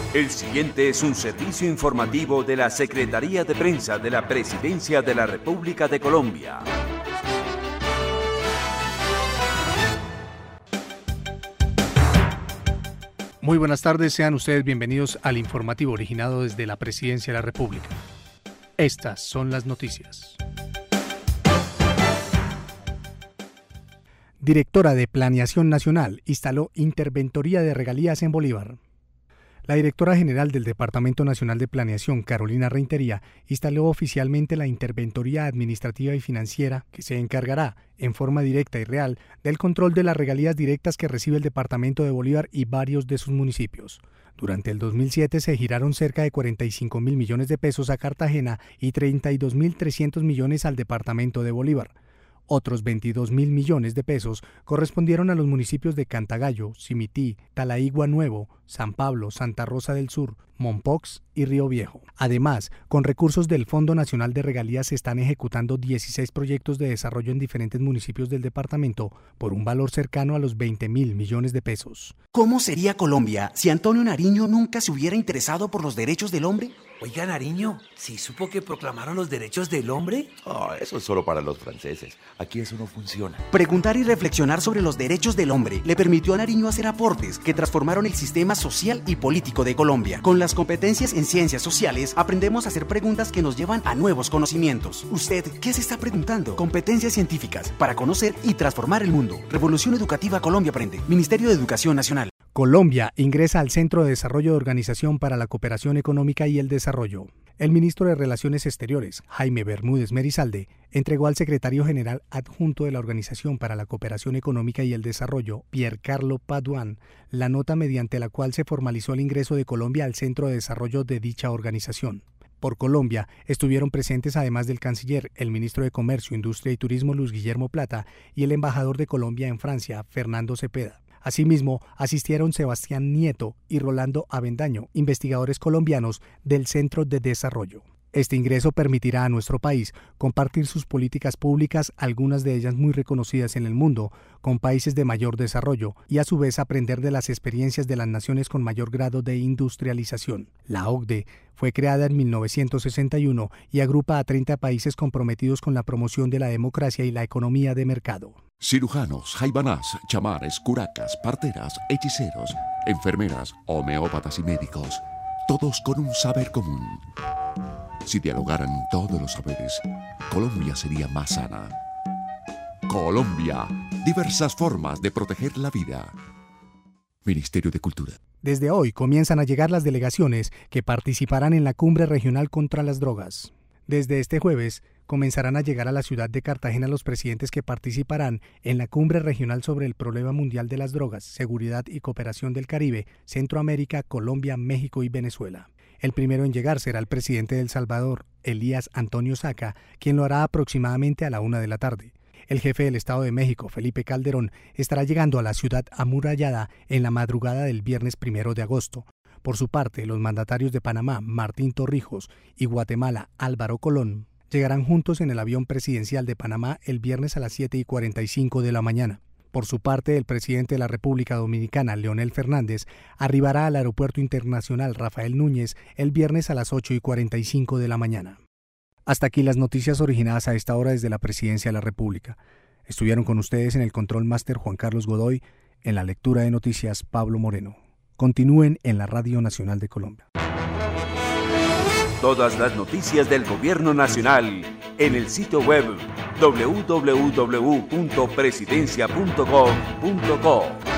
El siguiente es un servicio informativo de la Secretaría de Prensa de la Presidencia de la República de Colombia. Muy buenas tardes, sean ustedes bienvenidos al informativo originado desde la Presidencia de la República. Estas son las noticias. Directora de Planeación Nacional instaló interventoría de regalías en Bolívar. La directora general del Departamento Nacional de Planeación, Carolina Rentería, instaló oficialmente la Interventoría Administrativa y Financiera, que se encargará, en forma directa y real, del control de las regalías directas que recibe el Departamento de Bolívar y varios de sus municipios. Durante el 2007 se giraron cerca de 45.000 millones de pesos a Cartagena y 32.300 millones al Departamento de Bolívar. Otros 22.000 millones de pesos correspondieron a los municipios de Cantagallo, Simití, Talaigua Nuevo, San Pablo, Santa Rosa del Sur, Mompox y Río Viejo. Además, con recursos del Fondo Nacional de Regalías se están ejecutando 16 proyectos de desarrollo en diferentes municipios del departamento por un valor cercano a los 20.000 millones de pesos. ¿Cómo sería Colombia si Antonio Nariño nunca se hubiera interesado por los derechos del hombre? Oiga, Nariño, ¿sí supo que proclamaron los derechos del hombre? Oh, eso es solo para los franceses. Aquí eso no funciona. Preguntar y reflexionar sobre los derechos del hombre le permitió a Nariño hacer aportes que transformaron el sistema social y político de Colombia. Con las competencias en ciencias sociales, aprendemos a hacer preguntas que nos llevan a nuevos conocimientos. ¿Usted qué se está preguntando? Competencias científicas para conocer y transformar el mundo. Revolución Educativa Colombia Aprende. Ministerio de Educación Nacional. Colombia ingresa al Centro de Desarrollo de Organización para la Cooperación Económica y el Desarrollo. El ministro de Relaciones Exteriores, Jaime Bermúdez Merizalde, entregó al secretario general adjunto de la Organización para la Cooperación Económica y el Desarrollo, Piercarlo Paduan, la nota mediante la cual se formalizó el ingreso de Colombia al Centro de Desarrollo de dicha organización. Por Colombia estuvieron presentes, además del canciller, el ministro de Comercio, Industria y Turismo, Luis Guillermo Plata, y el embajador de Colombia en Francia, Fernando Cepeda. Asimismo, asistieron Sebastián Nieto y Rolando Avendaño, investigadores colombianos del Centro de Desarrollo. Este ingreso permitirá a nuestro país compartir sus políticas públicas, algunas de ellas muy reconocidas en el mundo, con países de mayor desarrollo y a su vez aprender de las experiencias de las naciones con mayor grado de industrialización. La OCDE fue creada en 1961 y agrupa a 30 países comprometidos con la promoción de la democracia y la economía de mercado. Cirujanos, jaibanás, chamares, curacas, parteras, hechiceros, enfermeras, homeópatas y médicos, todos con un saber común. Si dialogaran todos los saberes, Colombia sería más sana. Colombia, diversas formas de proteger la vida. Ministerio de Cultura. Desde hoy comienzan a llegar las delegaciones que participarán en la Cumbre Regional contra las Drogas. Desde este jueves comenzarán a llegar a la ciudad de Cartagena los presidentes que participarán en la Cumbre Regional sobre el Problema Mundial de las Drogas, Seguridad y Cooperación del Caribe, Centroamérica, Colombia, México y Venezuela. El primero en llegar será el presidente de El Salvador, Elías Antonio Saca, quien lo hará aproximadamente a la 1 de la tarde. El jefe del Estado de México, Felipe Calderón, estará llegando a la ciudad amurallada en la madrugada del viernes 1 de agosto. Por su parte, los mandatarios de Panamá, Martín Torrijos, y Guatemala, Álvaro Colón, llegarán juntos en el avión presidencial de Panamá el viernes a las 7:45 de la mañana. Por su parte, el presidente de la República Dominicana, Leonel Fernández, arribará al Aeropuerto Internacional Rafael Núñez el viernes a las 8:45 de la mañana. Hasta aquí las noticias originadas a esta hora desde la Presidencia de la República. Estuvieron con ustedes en el Control Máster Juan Carlos Godoy, en la lectura de noticias Pablo Moreno. Continúen en la Radio Nacional de Colombia. Todas las noticias del Gobierno Nacional en el sitio web www.presidencia.gov.co.